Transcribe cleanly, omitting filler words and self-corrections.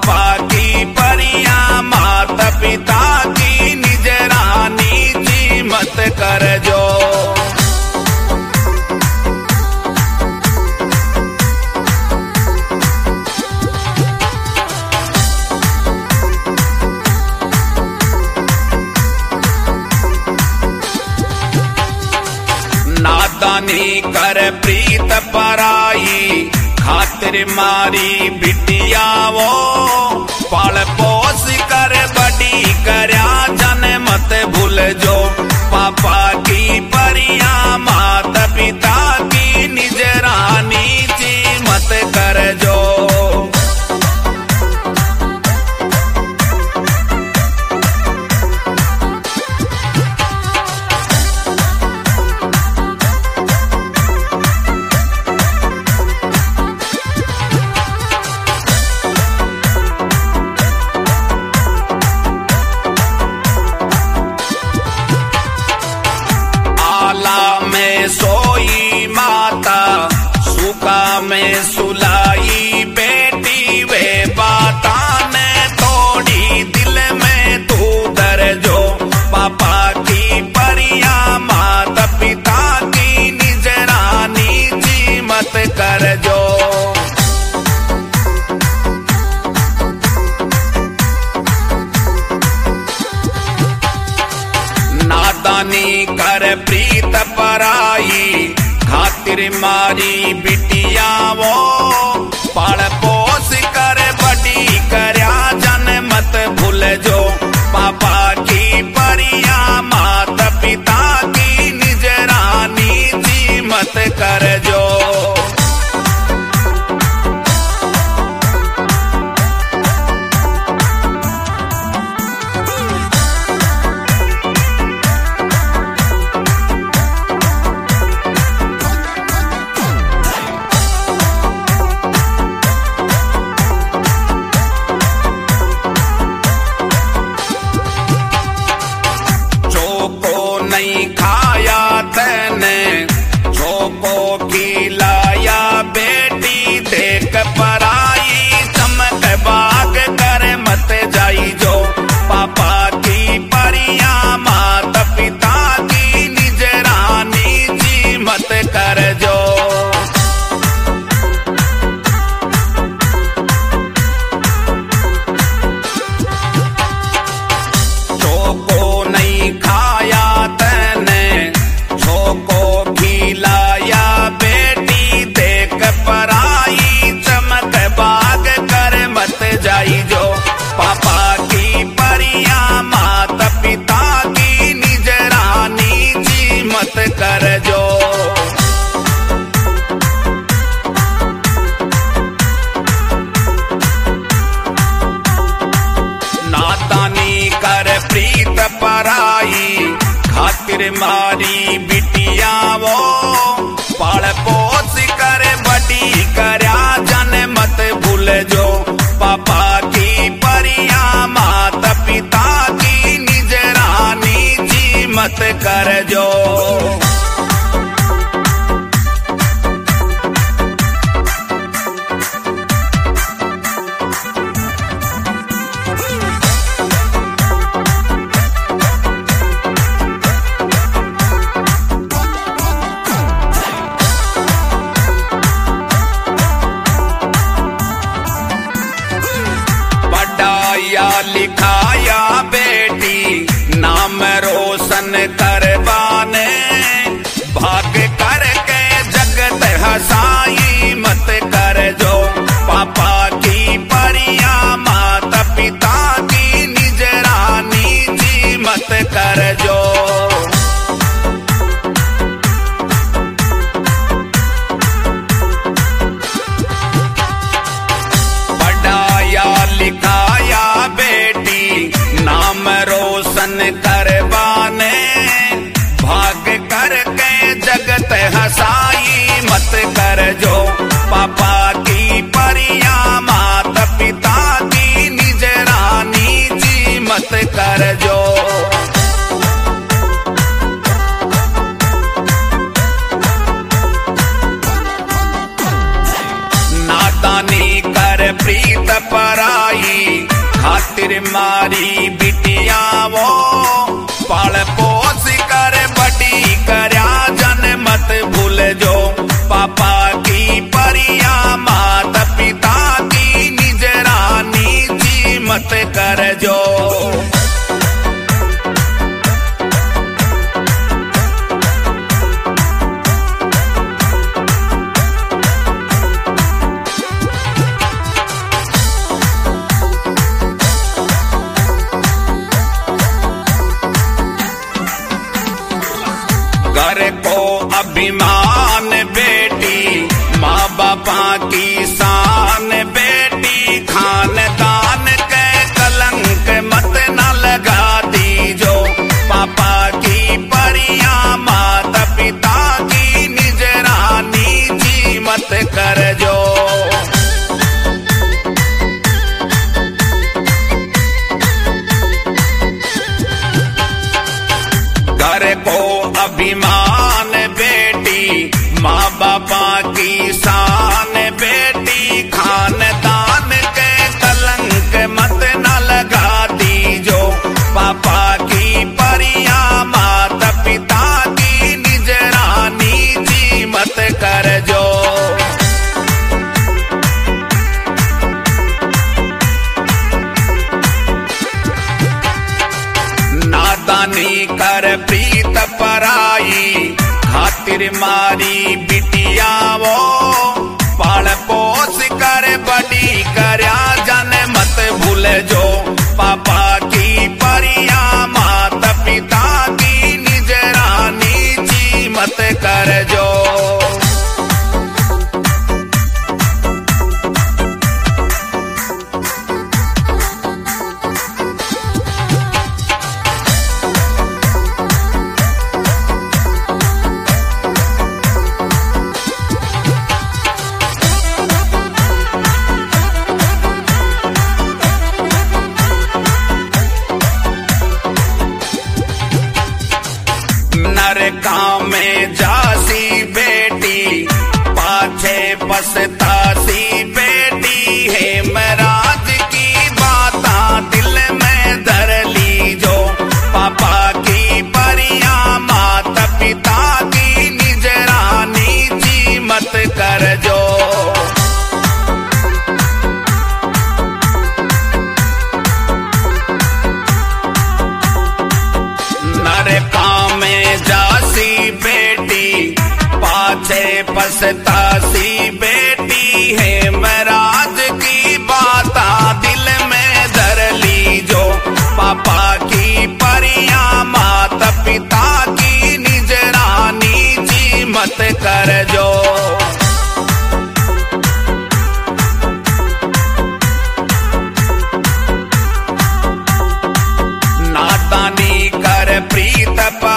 पापा की परियां माता पिता की निजरानी जी मत कर जो। नादानी कर प्रीत पराई खातिर मारी बिटिया वो पाल पोस कर बड़ी करया जन मत भूल जो। पापा की परियां माता पिता की निजरानी जी मत कर जो। सोई माता सुका में सुलाई बेटी वे बाता ने तोड़ी दिल में तू दर जो। पापा की परियां माता पिता की निजरानी जी मत कर जो। नादानी कर प्रीत पराई खातिर मारी बिटिया वो पाल पोस कर बड़ी करया जन मत भूल जो। पापा की परियां माता पिता की निजरानी जी मत कर जो। नहीं खाया तैने झोंको खिलाया बेटी देख पराई चमक बाग कर मत जाई जो। पापा की परियां माता पिता की निजरानी जी मत कर जो। झोंको नहीं खाया को खिलाया बेटी देख पराई चमक बाग कर मत जाई जो। पापा की परियां माता पिता की निजरानी जी मत कर जो। नादानी कर प्रीत पराई खातिर मारी बिटिया वो पाल पोस कर बड़ी करया जन मत भूल जो। पापा की परियां माता पिता की निजरानी जी मत कर जो। लिखाया बेटी नाम रोशन करवाने भाग करके जगत हसाई मत कर जो। पापा की परियां माता पिता की निजरानी जी मत कर जो। पढ़ाया लिखाया बेटी नाम रोशन करवाने भाग करके जगत हसाई मत कर जो। पापा की परियां माता पिता की निजरानी जी मत कर जो। अभिमान बेटी माँ बापा की शान बेटी खानदान के कलंक मत न लगा दीजो पापा की परियां माता पिता की निज रानी जी मत कर जो घर को अभिमान बेटी माँ बापा की शान बेटी खानदान के कलंक मत न लगा दीजो पापा की परियां माता पिता की निज रानी जी मत कर जो नादानी कर प्रीत पराई खातिर मारी बिटिया वो पाल पोस कर बड़ी करया जन मत भूल जो पापा की परियां माता पिता की निज रानी जी मत कर जो नरका में जासी बेटी पाछे पछतासी बेटी है महाराज की बाता दिल में धर लीजो पापा की परियां माता पिता की निज रानी जी मत कर जो नरका में जासी बेटी पाछे पछतासी बेटी है महाराज की बाता दिल में धर लीजो पापा की परियां माता पिता की निज रानी जी मत कर जो नादानी कर प्रीत